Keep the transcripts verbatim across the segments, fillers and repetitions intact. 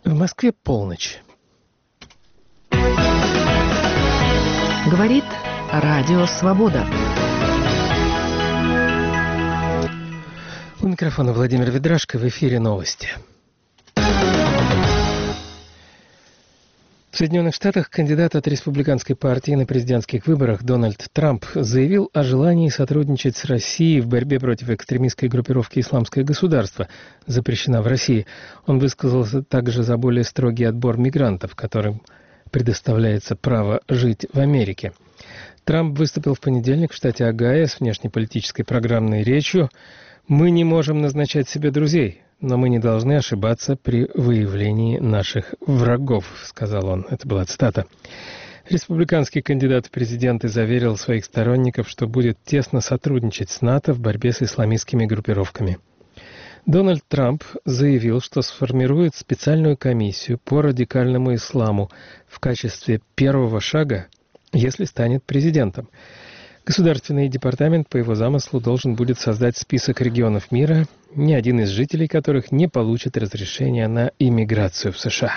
В Москве полночь. Говорит Радио Свобода. У микрофона Владимир Ведрашко, в эфире новости. В Соединенных Штатах кандидат от республиканской партии на президентских выборах Дональд Трамп заявил о желании сотрудничать с Россией в борьбе против экстремистской группировки «Исламское государство», запрещена в России. Он высказался также за более строгий отбор мигрантов, которым предоставляется право жить в Америке. Трамп выступил в понедельник в штате Огайо с внешнеполитической программной речью: «Мы не можем назначать себе друзей, но мы не должны ошибаться при выявлении наших врагов», — сказал он. Это была цитата. Республиканский кандидат в президенты заверил своих сторонников, что будет тесно сотрудничать с НАТО в борьбе с исламистскими группировками. Дональд Трамп заявил, что сформирует специальную комиссию по радикальному исламу в качестве первого шага, если станет президентом. Государственный департамент по его замыслу должен будет создать список регионов мира, ни один из жителей которых не получит разрешения на иммиграцию в США.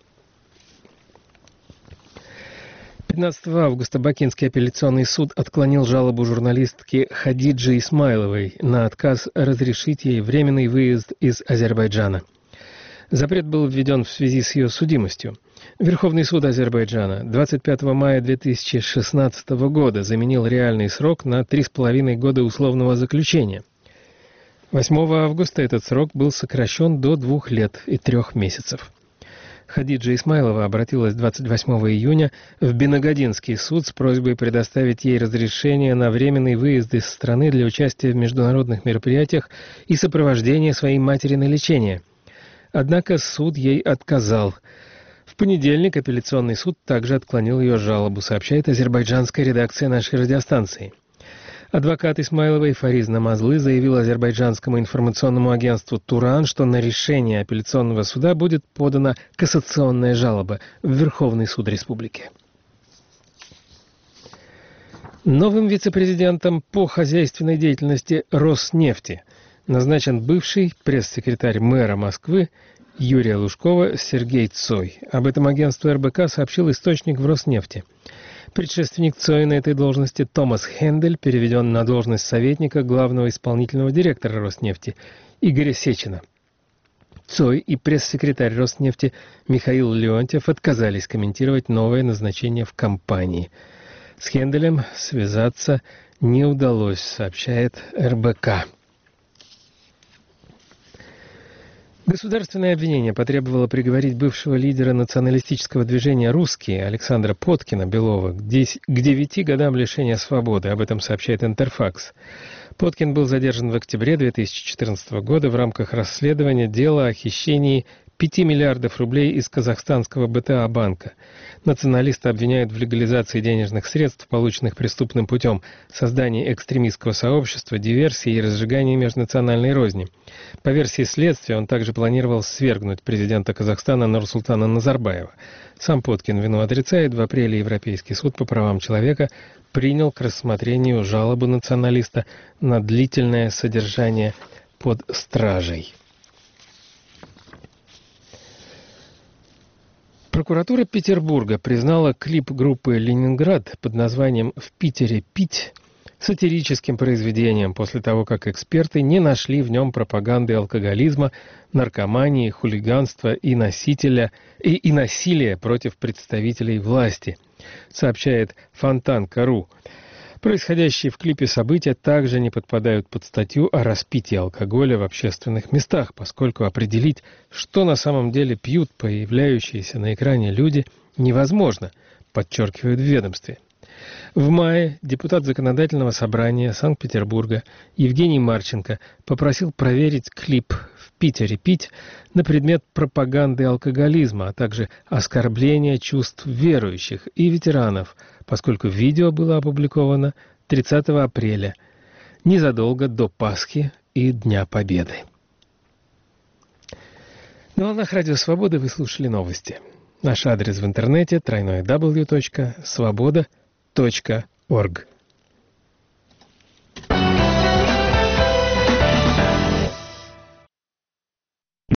пятнадцатого августа Бакинский апелляционный суд отклонил жалобу журналистки Хадиджи Исмайловой на отказ разрешить ей временный выезд из Азербайджана. Запрет был введен в связи с ее судимостью. Верховный суд Азербайджана двадцать пятого мая две тысячи шестнадцатого года заменил реальный срок на три с половиной года условного заключения. восьмого августа этот срок был сокращен до двух лет и трех месяцев. Хадиджа Исмайлова обратилась двадцать восьмого июня в Бенагадинский суд с просьбой предоставить ей разрешение на временный выезд из страны для участия в международных мероприятиях и сопровождения своей матери на лечение. Однако суд ей отказал. В понедельник апелляционный суд также отклонил ее жалобу, сообщает азербайджанская редакция нашей радиостанции. Адвокат Исмайловой Фариз Намазлы заявил азербайджанскому информационному агентству «Туран», что на решение апелляционного суда будет подана кассационная жалоба в Верховный суд республики. Новым вице-президентом по хозяйственной деятельности Роснефти назначен бывший пресс-секретарь мэра Москвы Юрия Лужкова Сергей Цой. Об этом агентству эр бэ ка сообщил источник в Роснефти. Предшественник Цоя на этой должности Томас Хендель переведен на должность советника главного исполнительного директора Роснефти Игоря Сечина. Цой и пресс-секретарь Роснефти Михаил Леонтьев отказались комментировать новое назначение в компании. С Хенделем связаться не удалось, сообщает эр бэ ка. Государственное обвинение потребовало приговорить бывшего лидера националистического движения «Русские» Александра Поткина-Белова к девяти годам лишения свободы. Об этом сообщает Интерфакс. Поткин был задержан в октябре две тысячи четырнадцатого года в рамках расследования дела о хищении пяти миллиардов рублей из казахстанского бэ тэ а банка. Националисты обвиняют в легализации денежных средств, полученных преступным путем, создании экстремистского сообщества, диверсии и разжигании межнациональной розни. По версии следствия, он также планировал свергнуть президента Казахстана Нурсултана Назарбаева. Сам Поткин вину отрицает. В апреле Европейский суд по правам человека принял к рассмотрению жалобу националиста на длительное содержание под стражей. Прокуратура Петербурга признала клип группы «Ленинград» под названием «В Питере пить» сатирическим произведением после того, как эксперты не нашли в нем пропаганды алкоголизма, наркомании, хулиганства и, носителя, и, и насилия против представителей власти, сообщает фонтан точка ру. Происходящие в клипе события также не подпадают под статью о распитии алкоголя в общественных местах, поскольку определить, что на самом деле пьют появляющиеся на экране люди, невозможно, подчеркивают в ведомстве. В мае депутат Законодательного собрания Санкт-Петербурга Евгений Марченко попросил проверить клип «В Питере пить» на предмет пропаганды алкоголизма, а также оскорбления чувств верующих и ветеранов, поскольку видео было опубликовано тридцатого апреля, незадолго до Пасхи и Дня Победы. На волнах Радио Свободы вы слушали новости. Наш адрес в интернете дабл ю дабл ю дабл ю точка свобода точка орг.